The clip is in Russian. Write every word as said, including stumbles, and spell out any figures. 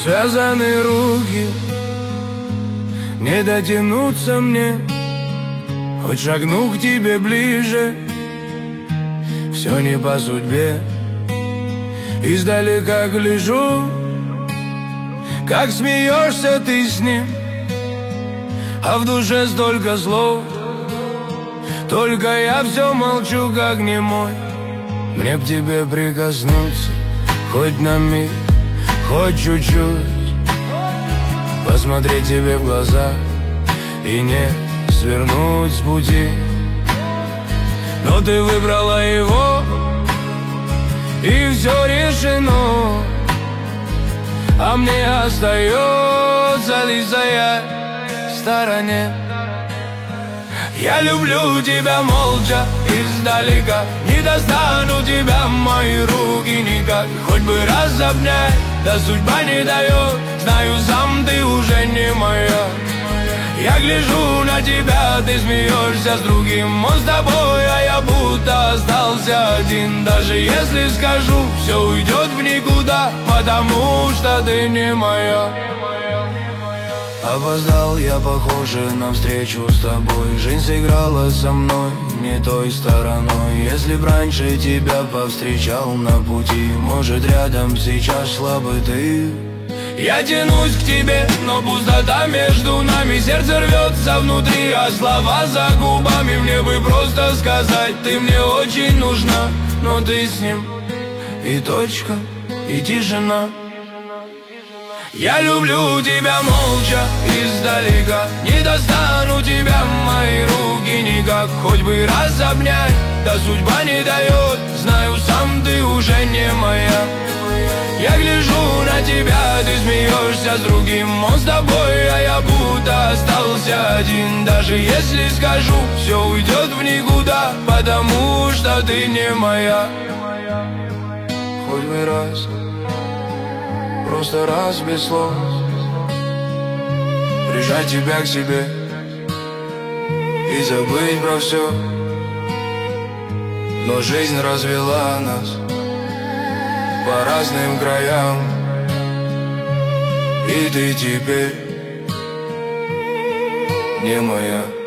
Связаны руки, не дотянуться мне, хоть шагну к тебе ближе, все не по судьбе. Издалека гляжу, как смеешься ты с ним, а в душе столько слов. Только я все молчу, как немой. Мне к тебе прикоснуться, хоть на миг, хоть чуть-чуть, посмотреть тебе в глаза и не свернуть с пути. Но ты выбрала его, и все решено, а мне остается лишь стоять в стороне. Я люблю тебя молча, издалека, не достану тебя мои руки никак. Хоть бы раз обнять, да судьба не дает, знаю сам, ты уже не моя. Я гляжу на тебя, ты смеешься с другим, он с тобой, а я будто остался один. Даже если скажу, все уйдет в никуда, потому что ты не моя. Опоздал я, похоже, на встречу с тобой. Жизнь сыграла со мной не той стороной. Если б раньше тебя повстречал на пути, может, рядом сейчас шла бы ты. Я тянусь к тебе, но пустота между нами. Сердце рвется внутри, а слова за губами. Мне бы просто сказать, ты мне очень нужна, но ты с ним, и точка, и тишина. Я люблю тебя молча, издалека, не достану тебя мои руки никак. Хоть бы раз обнять, да судьба не дает, знаю сам, ты уже не моя. Я гляжу на тебя, ты смеешься с другим, он с тобой, а я будто остался один. Даже если скажу, все уйдет в никуда, потому что ты не моя. Хоть бы раз, просто раз без слов, прижать тебя к себе и забыть про все. Но жизнь развела нас по разным краям, и ты теперь не моя.